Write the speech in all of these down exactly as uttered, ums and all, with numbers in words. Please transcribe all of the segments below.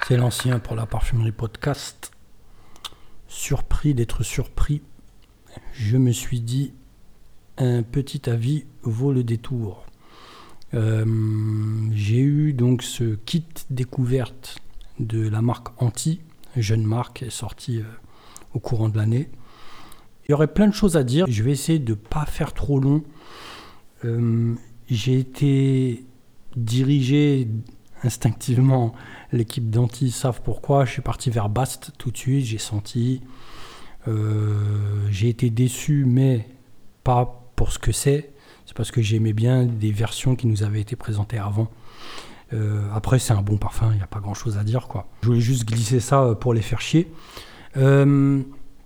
C'est l'ancien pour la parfumerie podcast. Surpris d'être surpris, je me suis dit, un petit avis vaut le détour. Euh, j'ai eu donc ce kit découverte de la marque Anti, jeune marque, est sortie euh, au courant de l'année. Il y aurait plein de choses à dire, je vais essayer de ne pas faire trop long. Euh, j'ai été dirigé instinctivement, l'équipe d'Anti savent pourquoi, je suis parti vers Bast tout de suite, j'ai senti, euh, j'ai été déçu, mais pas pour ce que c'est, c'est parce que j'aimais bien des versions qui nous avaient été présentées avant. Euh, après c'est un bon parfum, il n'y a pas grand chose à dire quoi. Je voulais juste glisser ça pour les faire chier. Euh,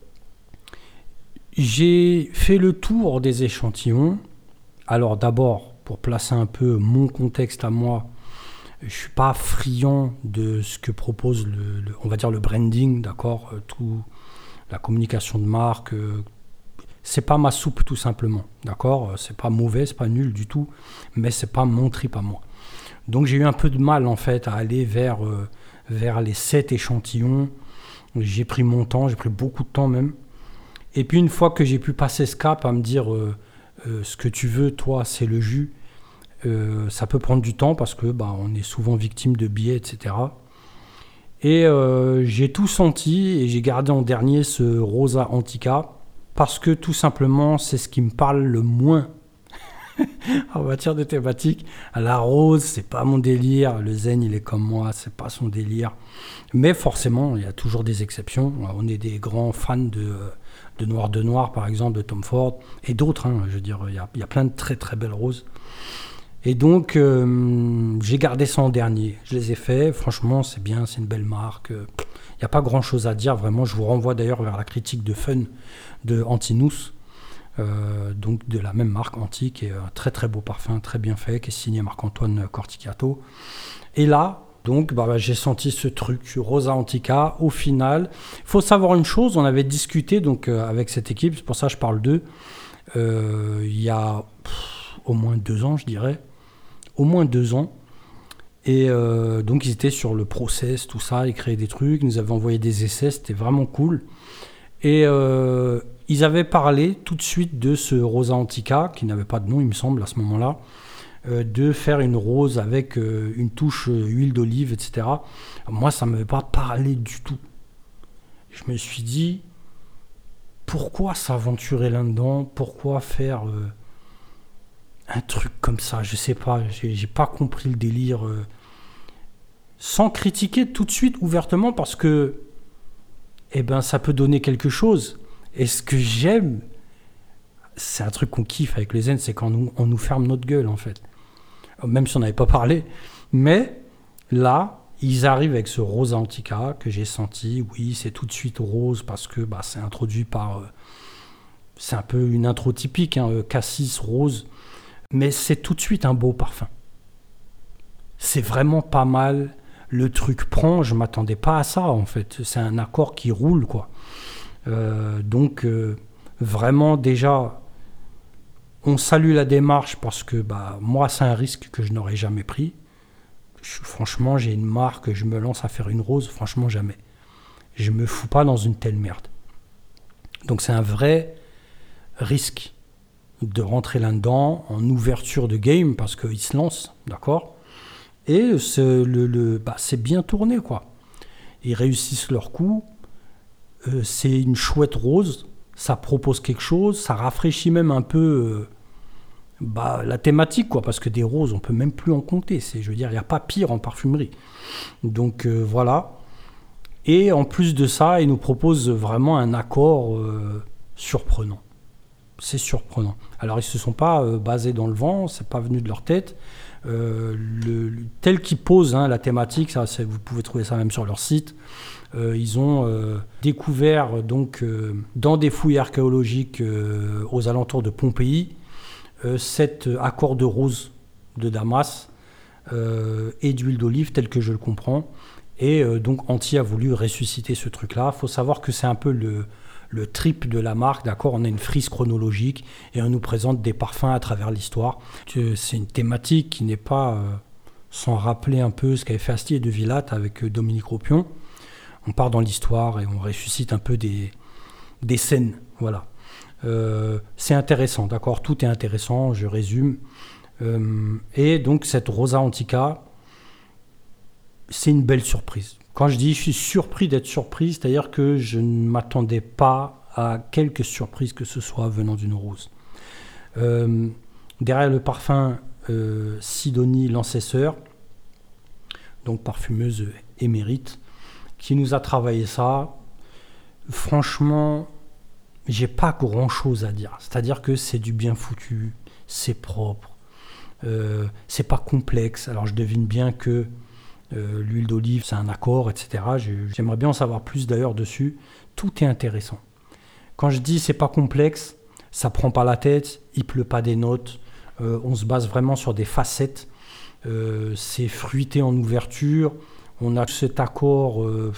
j'ai fait le tour des échantillons. Alors d'abord, pour placer un peu mon contexte à moi, je ne suis pas friand de ce que propose le, le, on va dire le branding, d'accord, euh, tout, la communication de marque. Euh, c'est pas ma soupe tout simplement, d'accord. C'est pas mauvais, c'est pas nul du tout, mais c'est pas mon trip à moi. Donc j'ai eu un peu de mal en fait à aller vers euh, vers les sept échantillons. J'ai pris mon temps, j'ai pris beaucoup de temps même. Et puis une fois que j'ai pu passer ce cap à me dire euh, euh, ce que tu veux, toi, c'est le jus. Euh, ça peut prendre du temps parce que bah, on est souvent victime de biais, et cetera. Et euh, j'ai tout senti et j'ai gardé en dernier ce Rosa Antica parce que tout simplement c'est ce qui me parle le moins en matière de thématique. La rose, c'est pas mon délire. Le zen, il est comme moi, c'est pas son délire. Mais forcément, il y a toujours des exceptions. On est des grands fans de, de Noir de Noir, par exemple, de Tom Ford et d'autres. Hein, je veux dire, il y a, il y a plein de très très belles roses. Et donc, euh, j'ai gardé ça en dernier. Je les ai faits. Franchement, c'est bien, c'est une belle marque. Il n'y a pas grand-chose à dire, vraiment. Je vous renvoie d'ailleurs vers la critique de Fun de Antinous, euh, donc de la même marque Anti, qui est un très très beau parfum, très bien fait, qui est signé Marc-Antoine Corticato. Et là, donc, bah, bah, j'ai senti ce truc, Rosa Antica. Au final, il faut savoir une chose, on avait discuté donc, euh, avec cette équipe, c'est pour ça que je parle d'eux, euh, il y a pff, au moins deux ans, je dirais. Au moins deux ans. Et euh, donc, ils étaient sur le process, tout ça, ils créaient des trucs, ils nous avaient envoyé des essais, c'était vraiment cool. Et euh, ils avaient parlé tout de suite de ce Rosa Antica, qui n'avait pas de nom, il me semble, à ce moment-là, euh, de faire une rose avec euh, une touche euh, huile d'olive, et cetera. Moi, ça ne m'avait pas parlé du tout. Je me suis dit, pourquoi s'aventurer là-dedans ? Pourquoi faire... Euh, un truc comme ça, je sais pas, j'ai, j'ai pas compris le délire. Euh, sans critiquer tout de suite ouvertement parce que eh ben, ça peut donner quelque chose. Et ce que j'aime, c'est un truc qu'on kiffe avec les zen, c'est quand nous, on nous ferme notre gueule en fait. Même si on n'avait pas parlé. Mais là, ils arrivent avec ce Rosa Antica que j'ai senti. Oui, c'est tout de suite rose parce que bah, c'est introduit par... Euh, c'est un peu une intro typique, hein, euh, cassis rose. Mais c'est tout de suite un beau parfum. C'est vraiment pas mal. Le truc prend, je ne m'attendais pas à ça en fait. C'est un accord qui roule quoi. Euh, donc euh, vraiment déjà, on salue la démarche parce que bah, moi c'est un risque que je n'aurais jamais pris. Je, franchement, j'ai une marque, je me lance à faire une rose, franchement jamais. Je me fous pas dans une telle merde. Donc c'est un vrai risque de rentrer là-dedans en ouverture de game parce qu'ils se lancent, d'accord ? Et c'est, le, le, bah, c'est bien tourné, quoi. Ils réussissent leur coup, euh, c'est une chouette rose, ça propose quelque chose, ça rafraîchit même un peu euh, bah, la thématique, quoi, parce que des roses, on peut même plus en compter. C'est, je veux dire, il n'y a pas pire en parfumerie. Donc euh, voilà. Et en plus de ça, ils nous proposent vraiment un accord euh, surprenant. C'est surprenant. Alors, ils ne se sont pas euh, basés dans le vent, ce n'est pas venu de leur tête. Euh, le, le, tel qu'ils posent hein, la thématique, ça, c'est, vous pouvez trouver ça même sur leur site, euh, ils ont euh, découvert donc, euh, dans des fouilles archéologiques euh, aux alentours de Pompéi euh, cet accord de rose de Damas euh, et d'huile d'olive tel que je le comprends. Et euh, donc, Anti a voulu ressusciter ce truc-là. Il faut savoir que c'est un peu le... le trip de la marque, d'accord, on a une frise chronologique et on nous présente des parfums à travers l'histoire. C'est une thématique qui n'est pas euh, sans rappeler un peu ce qu'avait fait Asti et De Villatte avec Dominique Ropion. On part dans l'histoire et on ressuscite un peu des, des scènes. Voilà. Euh, c'est intéressant, d'accord ? Tout est intéressant, je résume. Euh, et donc, cette Rosa Antica, c'est une belle surprise. Quand je dis je suis surpris d'être surpris, c'est-à-dire que je ne m'attendais pas à quelque surprise que ce soit venant d'une rose. Euh, derrière le parfum euh, Sidonie Lancesseur, donc parfumeuse émérite, qui nous a travaillé ça. Franchement, j'ai pas grand-chose à dire. C'est-à-dire que c'est du bien foutu, c'est propre, euh, c'est pas complexe. Alors je devine bien que euh, l'huile d'olive, c'est un accord, et cetera. J'aimerais bien en savoir plus d'ailleurs dessus. Tout est intéressant. Quand je dis c'est pas complexe, ça prend pas la tête, il pleut pas des notes. Euh, on se base vraiment sur des facettes. Euh, c'est fruité en ouverture. On a cet accord euh,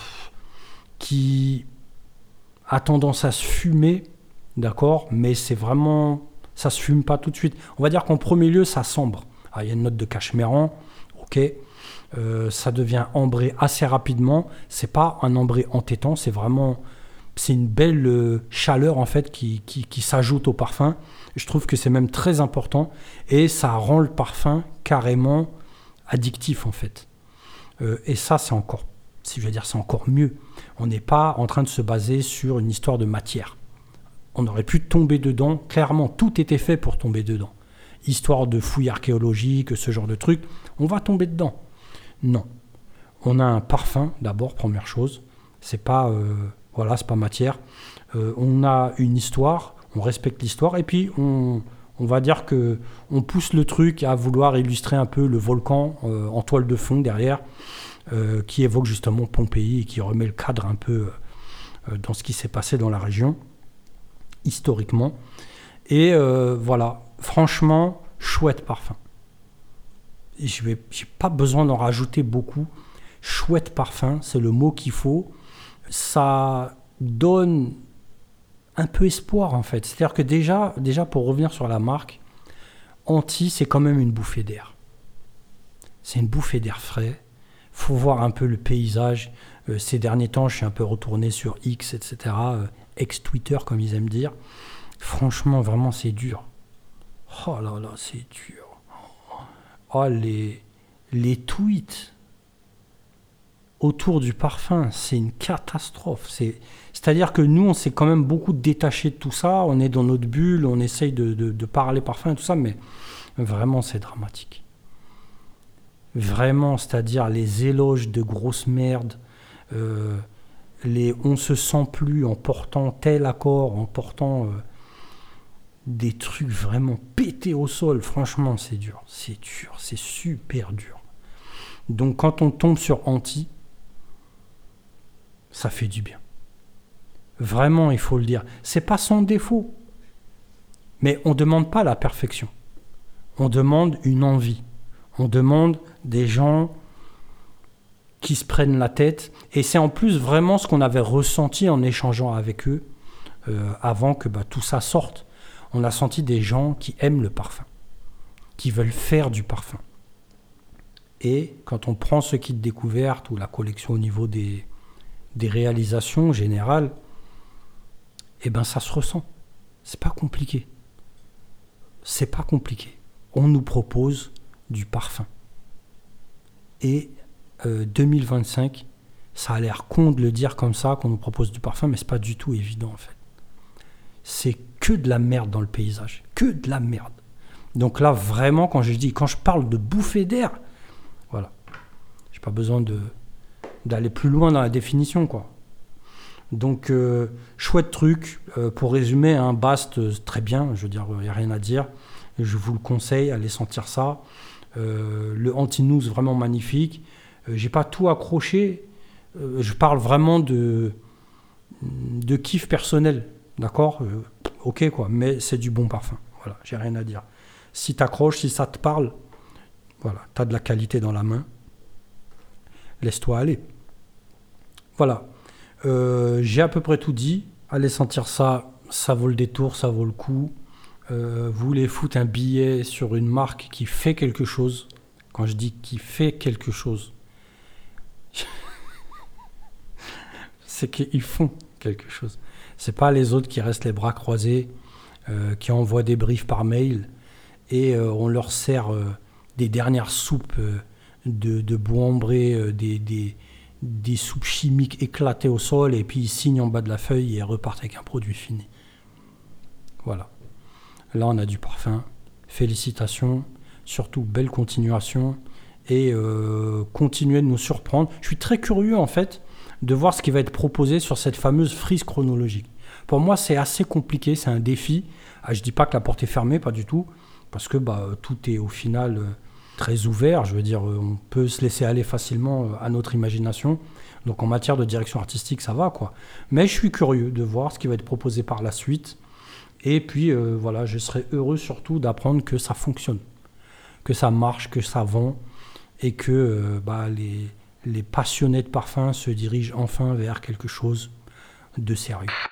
qui a tendance à se fumer, d'accord, mais c'est vraiment, ça se fume pas tout de suite. On va dire qu'en premier lieu, ça sombre. Ah, il y a une note de cachemiran, ok, euh, ça devient ambré assez rapidement. C'est pas un ambré entêtant, c'est vraiment, c'est une belle euh, chaleur en fait qui, qui, qui s'ajoute au parfum. Je trouve que c'est même très important et ça rend le parfum carrément addictif en fait. Euh, et ça, c'est encore, si je veux dire, c'est encore mieux. On n'est pas en train de se baser sur une histoire de matière. On aurait pu tomber dedans. Clairement, tout était fait pour tomber dedans. Histoire de fouilles archéologiques, ce genre de trucs, on va tomber dedans. Non. On a un parfum, d'abord, première chose. C'est pas, euh, voilà, c'est pas matière. Euh, on a une histoire, on respecte l'histoire, et puis on... On va dire qu'on pousse le truc à vouloir illustrer un peu le volcan euh, en toile de fond derrière, euh, qui évoque justement Pompéi et qui remet le cadre un peu euh, dans ce qui s'est passé dans la région, historiquement. Et euh, voilà, franchement, chouette parfum. Je n'ai pas besoin d'en rajouter beaucoup. Chouette parfum, c'est le mot qu'il faut. Ça donne un peu espoir en fait. C'est-à-dire que déjà, déjà pour revenir sur la marque, Anti, c'est quand même une bouffée d'air. C'est une bouffée d'air frais. Faut voir un peu le paysage. Euh, ces derniers temps, je suis un peu retourné sur X, et cetera. Euh, ex-Twitter, comme ils aiment dire. Franchement, vraiment, c'est dur. Oh là là, c'est dur. Oh, les, les tweets autour du parfum, c'est une catastrophe. C'est, c'est-à-dire que nous, on s'est quand même beaucoup détaché de tout ça. On est dans notre bulle, on essaye de, de, de parler parfum et tout ça, mais vraiment, c'est dramatique. Vraiment, c'est-à-dire les éloges de grosses merdes, euh, les on se sent plus en portant tel accord, en portant euh, des trucs vraiment pétés au sol. Franchement, c'est dur, c'est dur, c'est super dur. Donc, quand on tombe sur Anti, ça fait du bien. Vraiment, il faut le dire. C'est pas sans défaut. Mais on ne demande pas la perfection. On demande une envie. On demande des gens qui se prennent la tête. Et c'est en plus vraiment ce qu'on avait ressenti en échangeant avec eux euh, avant que bah, tout ça sorte. On a senti des gens qui aiment le parfum, qui veulent faire du parfum. Et quand on prend ce kit découverte ou la collection au niveau des des réalisations générales, eh ben ça se ressent. C'est pas compliqué. C'est pas compliqué. On nous propose du parfum. Et euh, deux mille vingt-cinq, ça a l'air con de le dire comme ça, qu'on nous propose du parfum, mais c'est pas du tout évident en fait. C'est que de la merde dans le paysage. Que de la merde. Donc là, vraiment, quand je dis, quand je parle de bouffée d'air, voilà. J'ai pas besoin de d'aller plus loin dans la définition, quoi. Donc, euh, chouette truc. Euh, pour résumer, un hein, Bast, euh, très bien. Je veux dire, il n'y a rien à dire. Je vous le conseille, allez sentir ça. Euh, le Anti-News, vraiment magnifique. Euh, j'ai pas tout accroché. Euh, je parle vraiment de, de kiff personnel. D'accord euh, ok, quoi. Mais c'est du bon parfum. Voilà, j'ai rien à dire. Si t'accroches, si ça te parle, voilà, t'as de la qualité dans la main. Laisse-toi aller. Voilà. Euh, j'ai à peu près tout dit. Allez sentir ça. Ça vaut le détour, ça vaut le coup. Euh, vous voulez foutre un billet sur une marque qui fait quelque chose. Quand je dis qu'il fait quelque chose, c'est qu'ils font quelque chose. C'est pas les autres qui restent les bras croisés, euh, qui envoient des briefs par mail et euh, on leur sert euh, des dernières soupes euh, de, de bois ambré, euh, des, des, des soupes chimiques éclatées au sol et puis ils signent en bas de la feuille et repartent avec un produit fini. Voilà. Là, on a du parfum. Félicitations. Surtout, belle continuation. Et euh, continuez de nous surprendre. Je suis très curieux, en fait, de voir ce qui va être proposé sur cette fameuse frise chronologique. Pour moi, c'est assez compliqué. C'est un défi. Ah, je ne dis pas que la porte est fermée, pas du tout. Parce que bah, tout est au final euh, très ouvert. Je veux dire, euh, on peut se laisser aller facilement euh, à notre imagination. Donc, en matière de direction artistique, ça va, quoi. Mais je suis curieux de voir ce qui va être proposé par la suite. Et puis, euh, voilà, je serais heureux surtout d'apprendre que ça fonctionne, que ça marche, que ça vend, et que euh, bah, les, les passionnés de parfum se dirigent enfin vers quelque chose de sérieux.